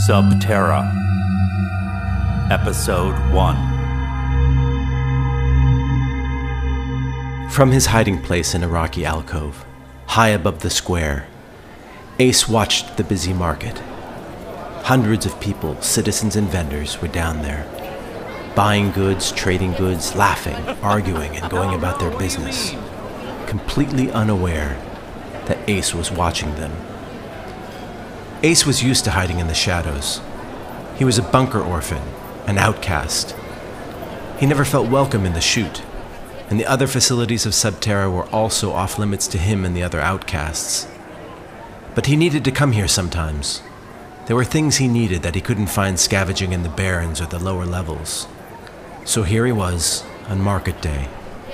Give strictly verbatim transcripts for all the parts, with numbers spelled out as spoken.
Subterra, Episode one. From his hiding place in a rocky alcove, high above the square, Ace watched the busy market. Hundreds of people, citizens and vendors, were down there, buying goods, trading goods, laughing, arguing, and going about their business, completely unaware that Ace was watching them. Ace was used to hiding in the shadows. He was a bunker orphan, an outcast. He never felt welcome in the chute, and the other facilities of Subterra were also off-limits to him and the other outcasts. But he needed to come here sometimes. There were things he needed that he couldn't find scavenging in the barrens or the lower levels. So here he was, on market day.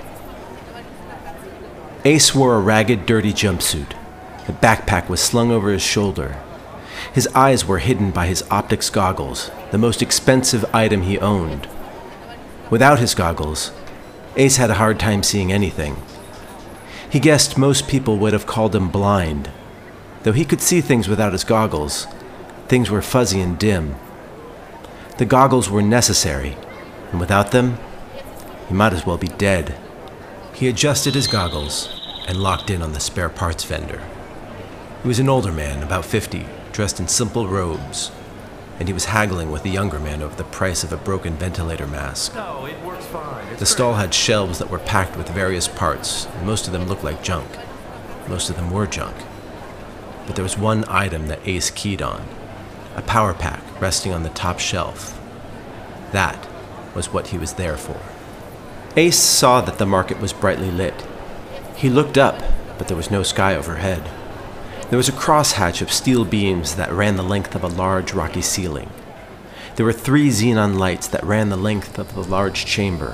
Ace wore a ragged, dirty jumpsuit. A backpack was slung over his shoulder. His eyes were hidden by his optics goggles, the most expensive item he owned. Without his goggles, Ace had a hard time seeing anything. He guessed most people would have called him blind. Though he could see things without his goggles, things were fuzzy and dim. The goggles were necessary, and without them, he might as well be dead. He adjusted his goggles and locked in on the spare parts vendor. He was an older man, about fifty, dressed in simple robes, and he was haggling with a younger man over the price of a broken ventilator mask. No, it works fine. It's The stall had shelves that were packed with various parts, and most of them looked like junk. Most of them were junk. But there was one item that Ace keyed on, a power pack resting on the top shelf. That was what he was there for. Ace saw that the market was brightly lit. He looked up, but there was no sky overhead. There was a crosshatch of steel beams that ran the length of a large rocky ceiling. There were three xenon lights that ran the length of the large chamber.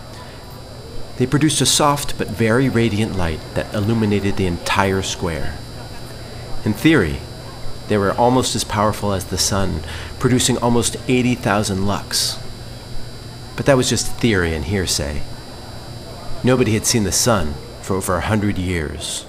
They produced a soft but very radiant light that illuminated the entire square. In theory, they were almost as powerful as the sun, producing almost eighty thousand lux. But that was just theory and hearsay. Nobody had seen the sun for over a hundred years.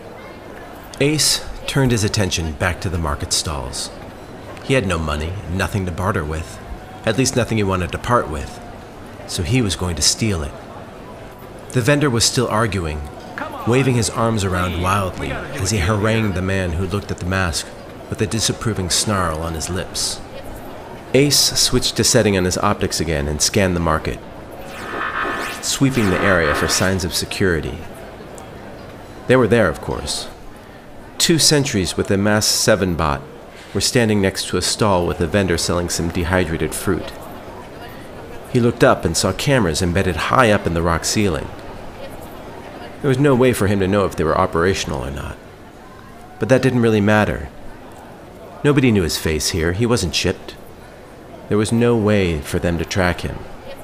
Ace turned his attention back to the market stalls. He had no money, nothing to barter with, at least nothing he wanted to part with, so he was going to steal it. The vendor was still arguing, waving his arms around wildly as he harangued the man who looked at the mask with a disapproving snarl on his lips. Ace switched to setting on his optics again and scanned the market, sweeping the area for signs of security. They were there, of course. Two sentries with a Mass seven bot were standing next to a stall with a vendor selling some dehydrated fruit. He looked up and saw cameras embedded high up in the rock ceiling. There was no way for him to know if they were operational or not. But that didn't really matter. Nobody knew his face here. He wasn't chipped. There was no way for them to track him.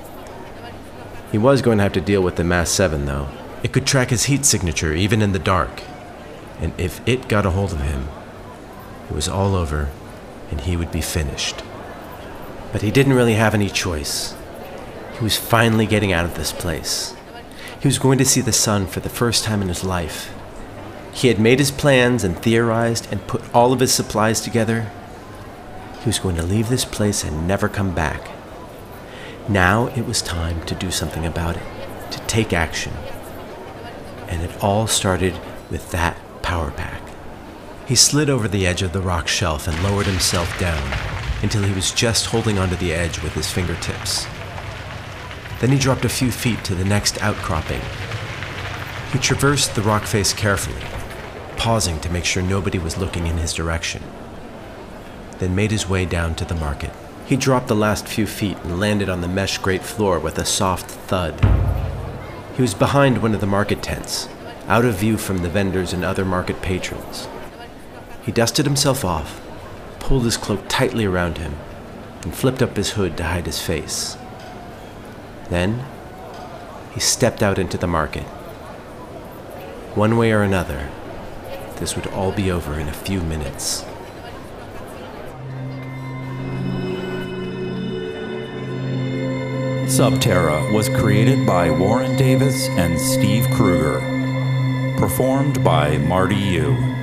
He was going to have to deal with the Mass seven, though. It could track his heat signature, even in the dark. And if it got a hold of him, it was all over, and he would be finished. But he didn't really have any choice. He was finally getting out of this place. He was going to see the sun for the first time in his life. He had made his plans and theorized and put all of his supplies together. He was going to leave this place and never come back. Now it was time to do something about it, to take action. And it all started with that power pack. He slid over the edge of the rock shelf and lowered himself down until he was just holding onto the edge with his fingertips. Then he dropped a few feet to the next outcropping. He traversed the rock face carefully, pausing to make sure nobody was looking in his direction, then made his way down to the market. He dropped the last few feet and landed on the mesh grate floor with a soft thud. He was behind one of the market tents, out of view from the vendors and other market patrons. He dusted himself off, pulled his cloak tightly around him, and flipped up his hood to hide his face. Then, he stepped out into the market. One way or another, this would all be over in a few minutes. Subterra was created by Warren Davis and Steve Kruger. Performed by Marty Yu.